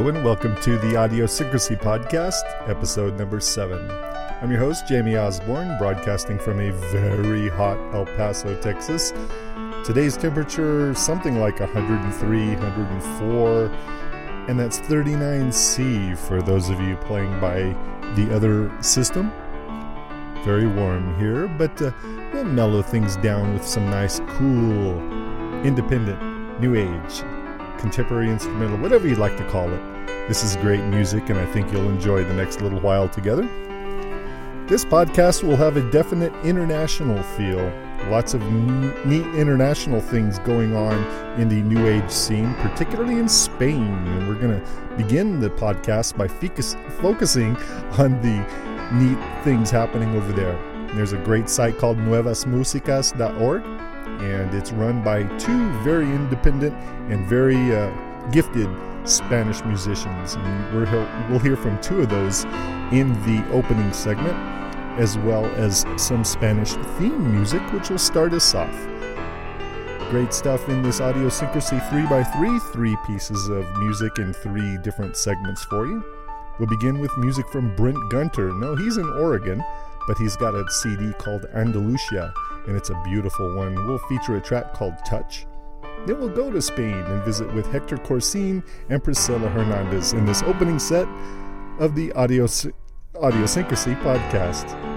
Hello and welcome to the Audiosyncrasy Podcast, episode number 7. I'm your host, Jamie Osborne, broadcasting from a very hot El Paso, Texas. Today's temperature, something like 103, 104, and that's 39°C for those of you playing by the other system. Very warm here, but we'll mellow things down with some nice, cool, independent, new age, contemporary instrumental, whatever you'd like to call it. This is great music, and I think you'll enjoy the next little while together. This podcast will have a definite international feel. Lots of neat international things going on in the New Age scene, particularly in Spain. And we're going to begin the podcast by focusing on the neat things happening over there. There's a great site called nuevasmusicas.org, and it's run by two very independent and very gifted Spanish musicians. And we'll hear from two of those in the opening segment, as well as some Spanish theme music, which will start us off. Great stuff in this Audiosyncrasy 3x3, 3 pieces of music in 3 different segments for you. We'll begin with music from Brent Gunter. No, he's in Oregon, but he's got a CD called Andalusia, and it's a beautiful one. We'll feature a track called Touch. Then we'll go to Spain and visit with Hector Corsine and Priscilla Hernandez in this opening set of the Audiosyncrasy Podcast.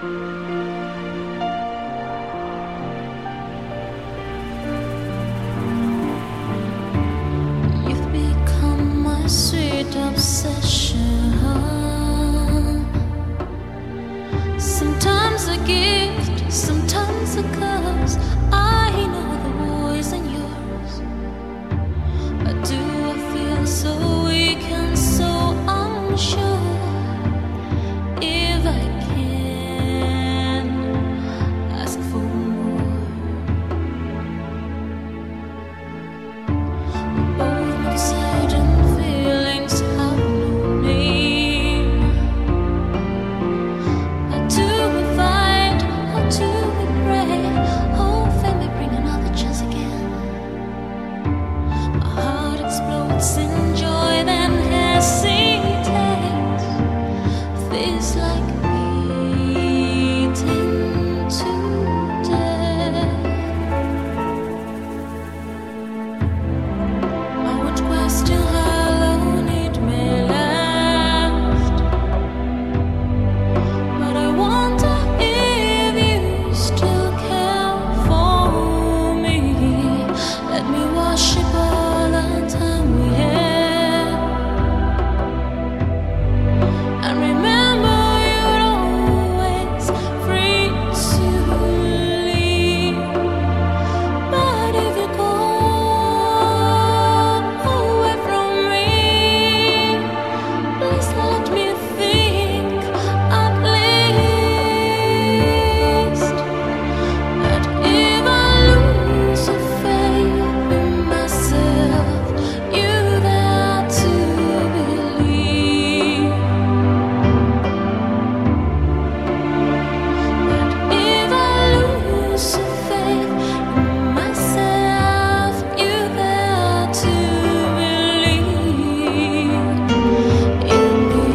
Sometimes a gift, sometimes a curse. I know the voice in yours. But do I feel so weak and so unsure? If I can ask for more, both exciting feelings have no name. How do we fight? How do we pray? Oh, fate may bring another chance again. My heart explodes in joy, then hesitates. Feels like beating to death. I would question how long it may last, but I wonder if you still care for me. Let me worship all the time we had, and remember you're always free to leave. But if you go away from me, please let me think at least that if I lose a faith in myself, you're there to believe. That if I lose a faith in myself, you're there to believe in me.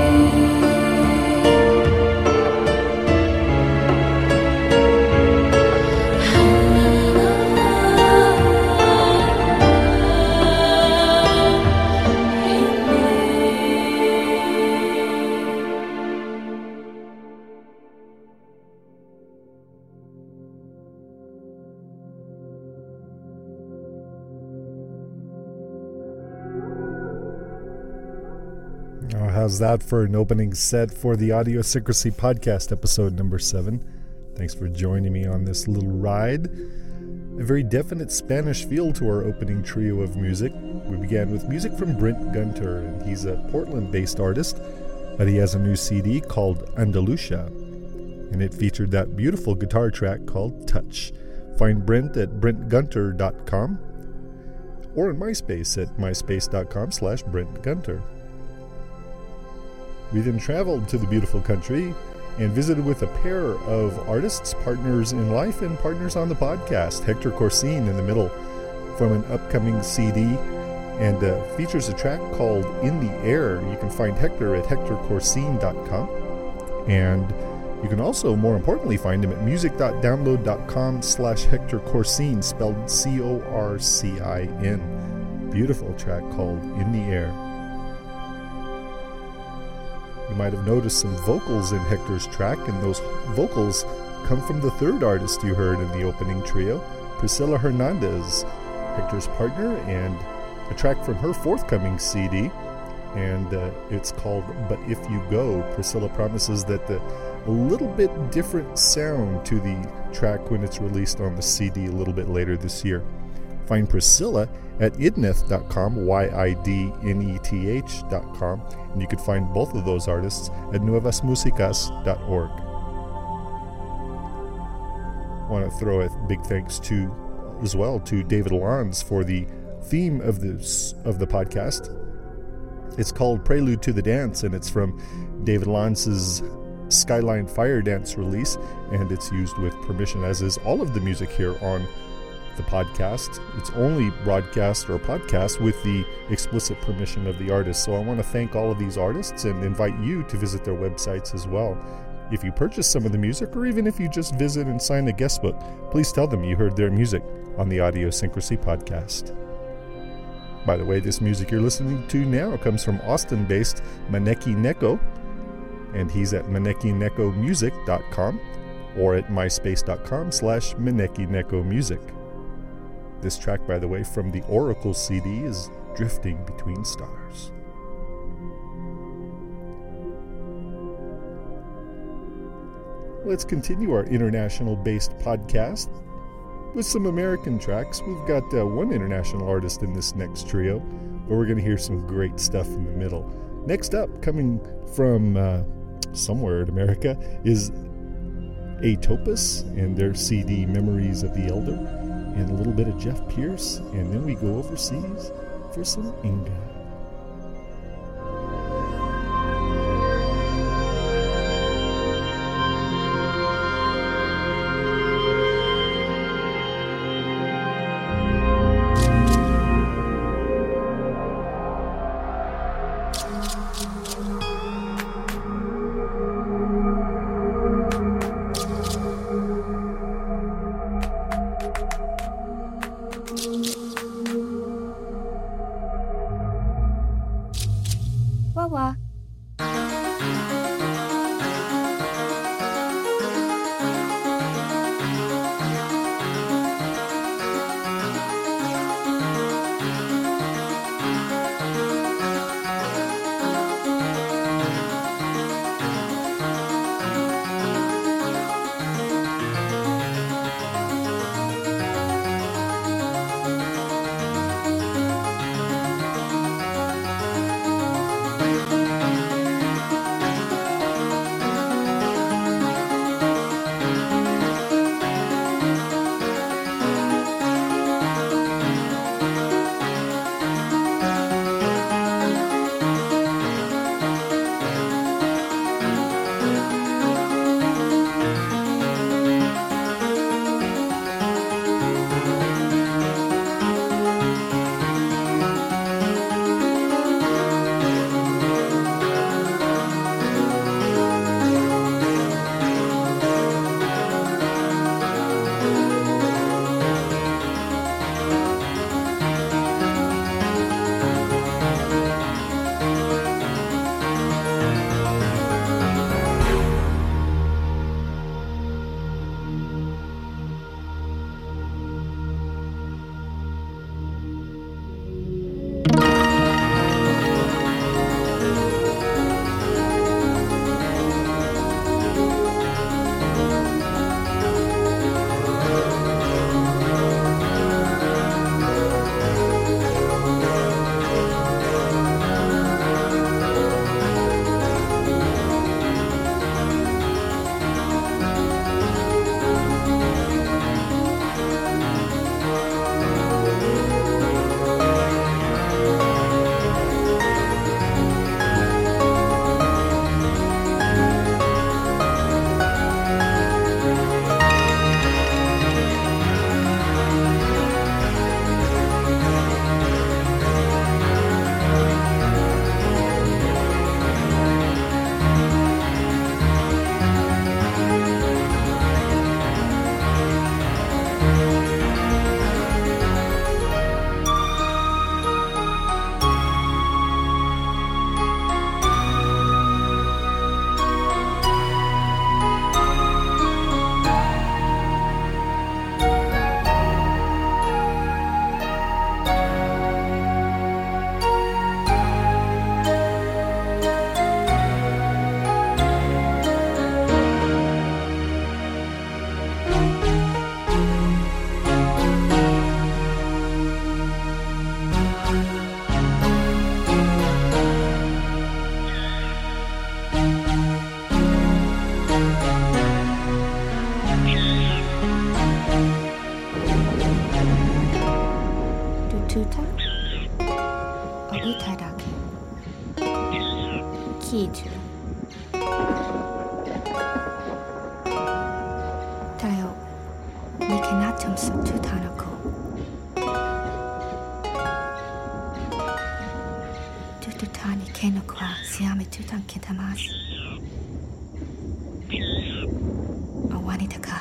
Oh, how's that for an opening set for the Audiosyncrasy podcast, episode number 7? Thanks for joining me on this little ride. A very definite Spanish feel to our opening trio of music. We began with music from Brent Gunter, and he's a Portland-based artist, but he has a new CD called Andalusia, and it featured that beautiful guitar track called Touch. Find Brent at brentgunter.com or on MySpace at myspace.com/BrentGunter. We then traveled to the beautiful country and visited with a pair of artists, partners in life and partners on the podcast. Hector Corsine in the middle from an upcoming CD, and features a track called In the Air. You can find Hector at hectorcorsine.com, and you can also, more importantly, find him at music.download.com/Hector Corsine, spelled Corcin. Beautiful track called In the Air. You might have noticed some vocals in Hector's track, and those vocals come from the third artist you heard in the opening trio, Priscilla Hernandez, Hector's partner, and a track from her forthcoming CD, and it's called But If You Go. Priscilla promises that a little bit different sound to the track when it's released on the CD a little bit later this year. Find Priscilla at idneth.com, YIDNETH.com, and you can find both of those artists at nuevasmusicas.org. I want to throw a big thanks as well to David Lons for the theme of the podcast. It's called Prelude to the Dance, and it's from David Lons's Skyline Fire Dance release, and it's used with permission, as is all of the music here on the podcast. It's only broadcast or podcast with the explicit permission of the artist. So I want to thank all of these artists and invite you to visit their websites as well. If you purchase some of the music, or even if you just visit and sign a guest book, please tell them you heard their music on the Audiosyncrasy podcast. By the way, this music you're listening to now comes from Austin-based Maneki Neko, and he's at manekinekomusic.com or at myspace.com/manekinekomusic. This track, by the way, from the Oracle CD is Drifting Between Stars. Let's continue our international-based podcast with some American tracks. We've got one international artist in this next trio, but we're going to hear some great stuff in the middle. Next up, coming from somewhere in America, is Atopus and their CD Memories of the Elder, and a little bit of Jeff Pierce, and then we go overseas for some Inga. Wawa. Kid. Tayo, ni kenatum sa tutanako. Tututani kenokwa siame tutan kentamas. Awani taka.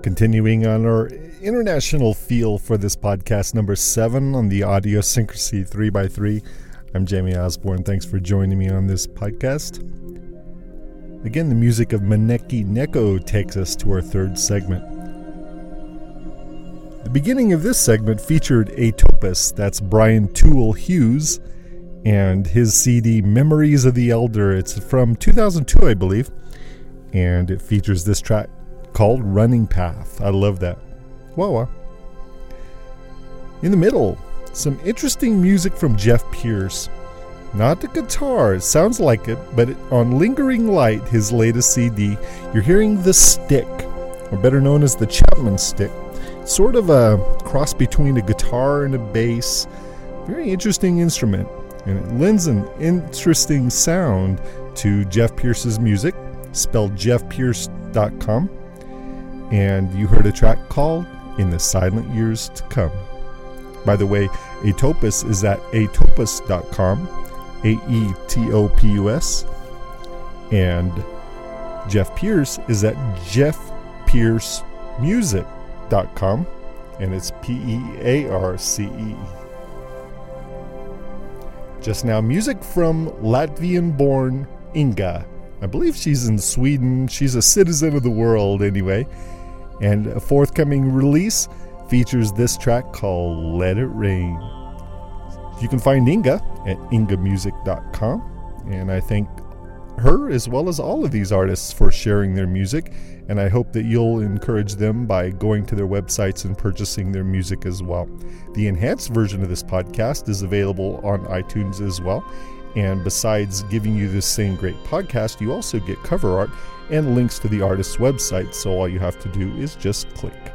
Continuing on our international feel for this podcast, number 7 on the Audiosyncrasy 3x3. I'm Jamie Osborne. Thanks for joining me on this podcast. Again, the music of Maneki Neko takes us to our third segment. The beginning of this segment featured Atopus, that's Brian Toole Hughes, and his CD Memories of the Elder. It's from 2002, I believe, and it features this track called Running Path. I love that. Wah-wah. In the middle, some interesting music from Jeff Pierce. Not the guitar, it sounds like it, but on Lingering Light, his latest CD, you're hearing the stick, or better known as the Chapman stick. Sort of a cross between a guitar and a bass. Very interesting instrument, and it lends an interesting sound to Jeff Pierce's music, spelled jeffpierce.com. And you heard a track called In the Silent Years to Come. By the way, Atopus is at atopus.com, AETOPUS, and Jeff Pierce is at jeffpiercemusic.com, and it's PEARCE. Just now, music from Latvian-born Inga. I believe she's in Sweden. She's a citizen of the world anyway. And a forthcoming release features this track called Let It Rain. You can find Inga at ingamusic.com. And I thank her as well as all of these artists for sharing their music. And I hope that you'll encourage them by going to their websites and purchasing their music as well. The enhanced version of this podcast is available on iTunes as well. And besides giving you this same great podcast, you also get cover art and links to the artist's website, so all you have to do is just click.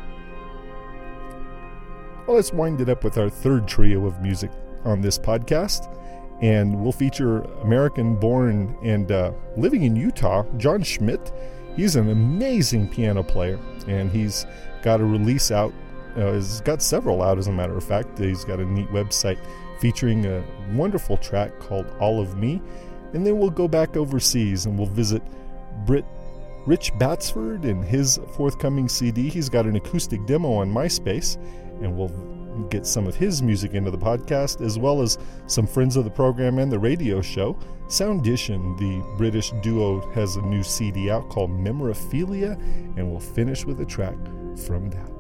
Well, let's wind it up with our third trio of music on this podcast, and we'll feature American-born and living in Utah, John Schmidt. He's an amazing piano player, and he's got a release out. He's got several out, as a matter of fact. He's got a neat website featuring a wonderful track called All of Me. And then we'll go back overseas and we'll visit Rich Batsford and his forthcoming CD. He's got an acoustic demo on MySpace, and we'll get some of his music into the podcast, as well as some friends of the program and the radio show. Soundition, the British duo, has a new CD out called Memoraphilia, and we'll finish with a track from that.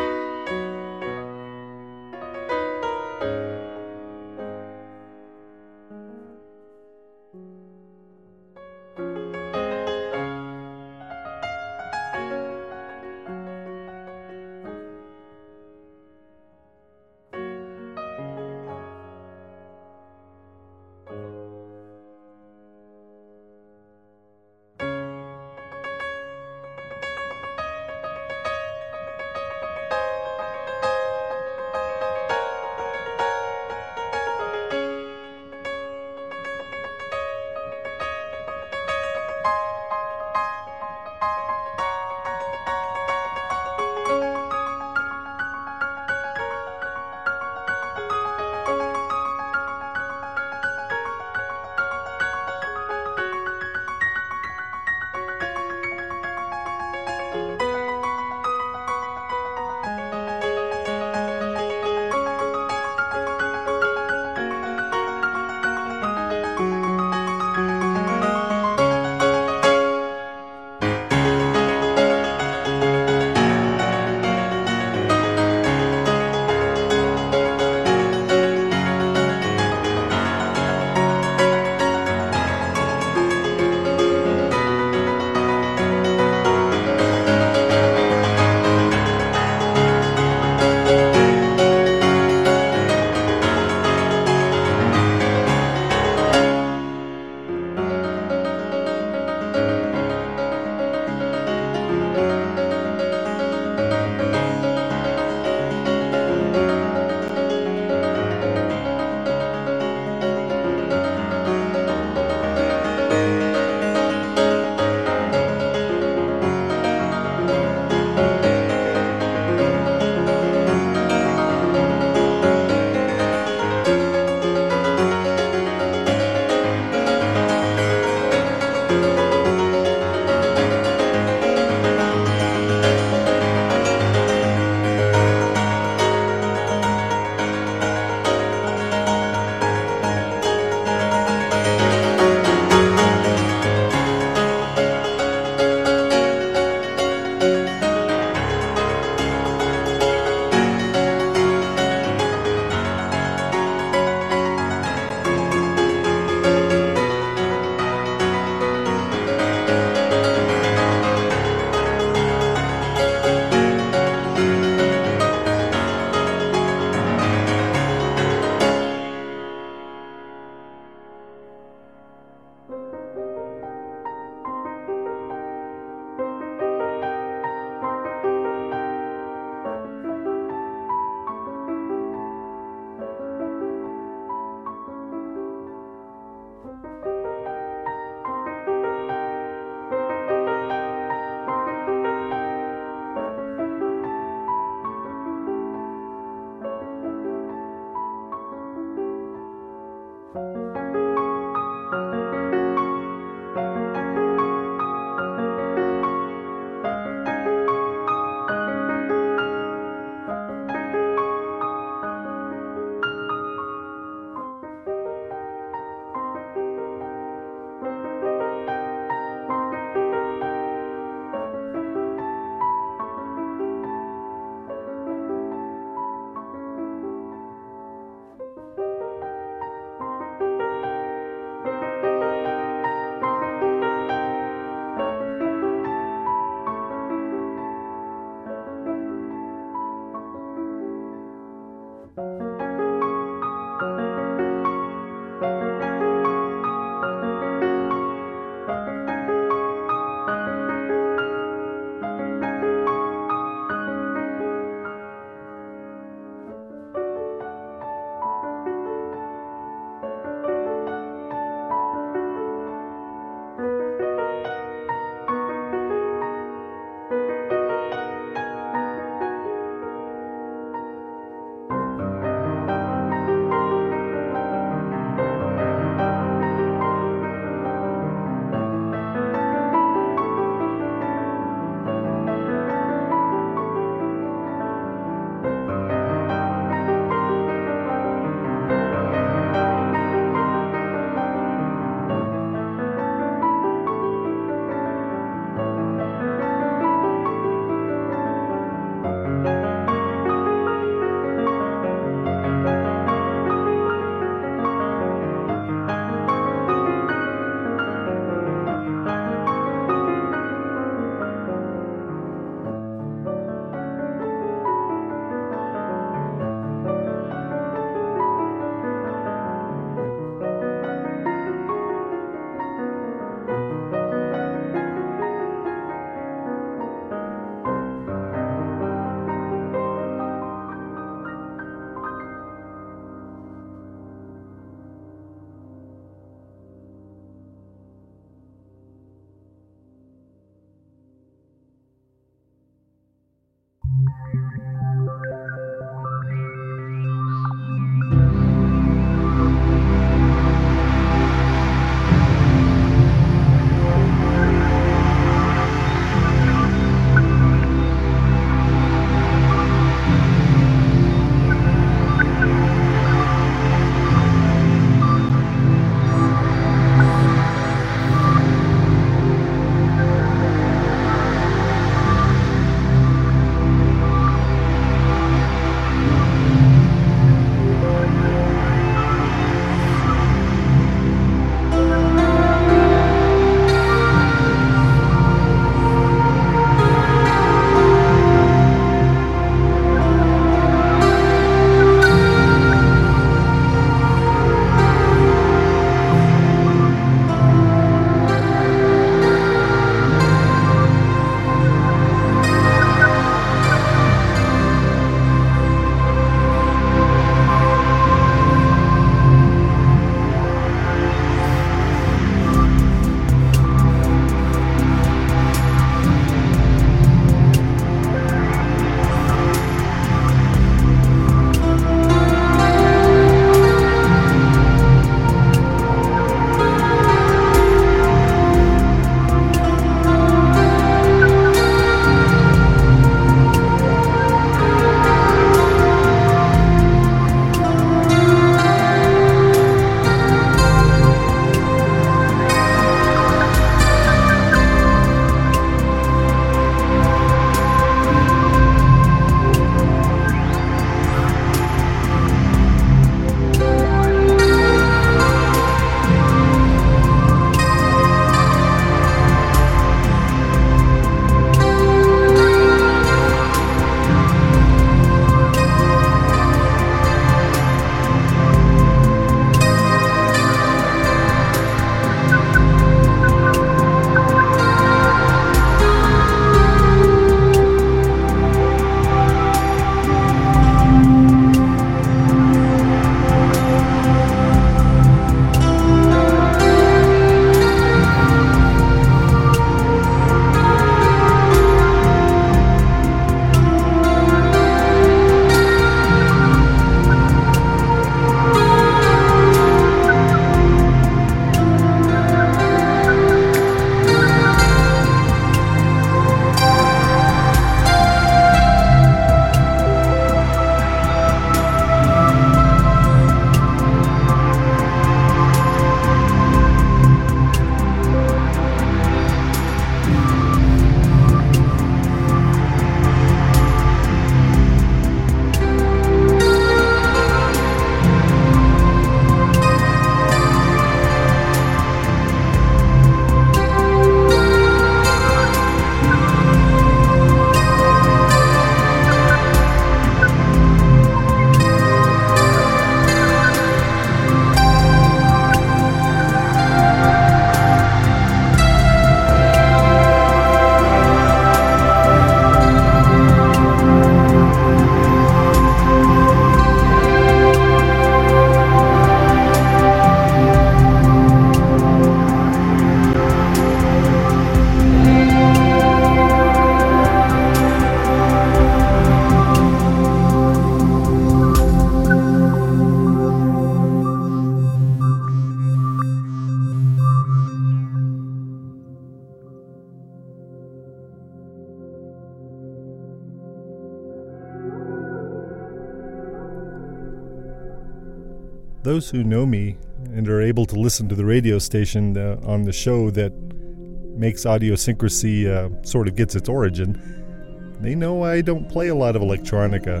Those who know me and are able to listen to the radio station on the show that makes Audiosyncrasy sort of gets its origin, they know I don't play a lot of electronica.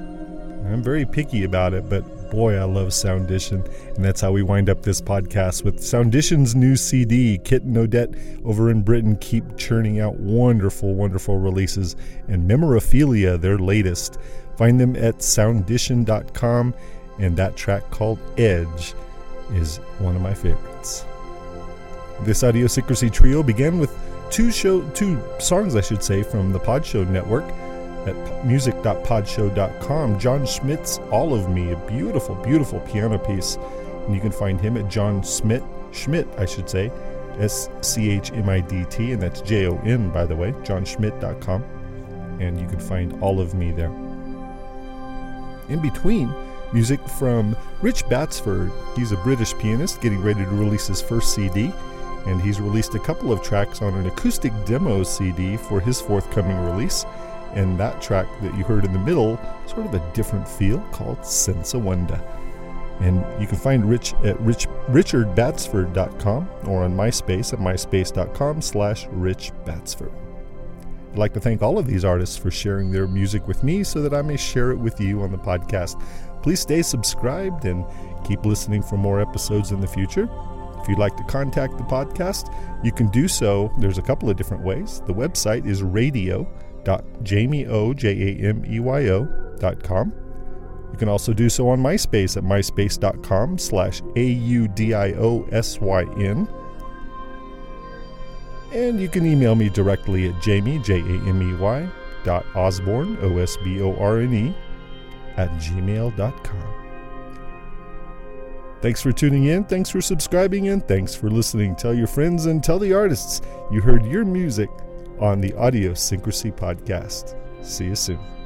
I'm very picky about it, but boy, I love Soundition, and that's how we wind up this podcast with Soundition's new CD. Kit and Odette over in Britain keep churning out wonderful, wonderful releases, and Memorophilia, their latest. Find them at soundition.com, and that track called Edge is one of my favorites. This Audiosyncrasy trio began with two songs, I should say, from the Podshow Network at music.podshow.com. John Schmidt's All of Me, a beautiful, beautiful piano piece. And you can find him at John Schmidt, I should say, SCHMIDT, and that's JON, by the way, johnschmidt.com. and you can find all of me there. In between, music from Rich Batsford. He's a British pianist getting ready to release his first CD, and he's released a couple of tracks on an acoustic demo CD for his forthcoming release. And that track that you heard in the middle, sort of a different feel, called Sense of Wonder. And you can find Rich at richardbatsford.com or on MySpace at myspace.com/richbatsford. I'd like to thank all of these artists for sharing their music with me so that I may share it with you on the podcast. Please stay subscribed and keep listening for more episodes in the future. If you'd like to contact the podcast, you can do so. There's a couple of different ways. The website is radio.jameo.com. You can also do so on MySpace at myspace.com/audiosyn. And you can email me directly at jamey.osborne, OSBORNE, @gmail.com. Thanks for tuning in, thanks for subscribing, and thanks for listening. Tell your friends and tell the artists you heard your music on the Audio Syncrasy podcast. See you soon.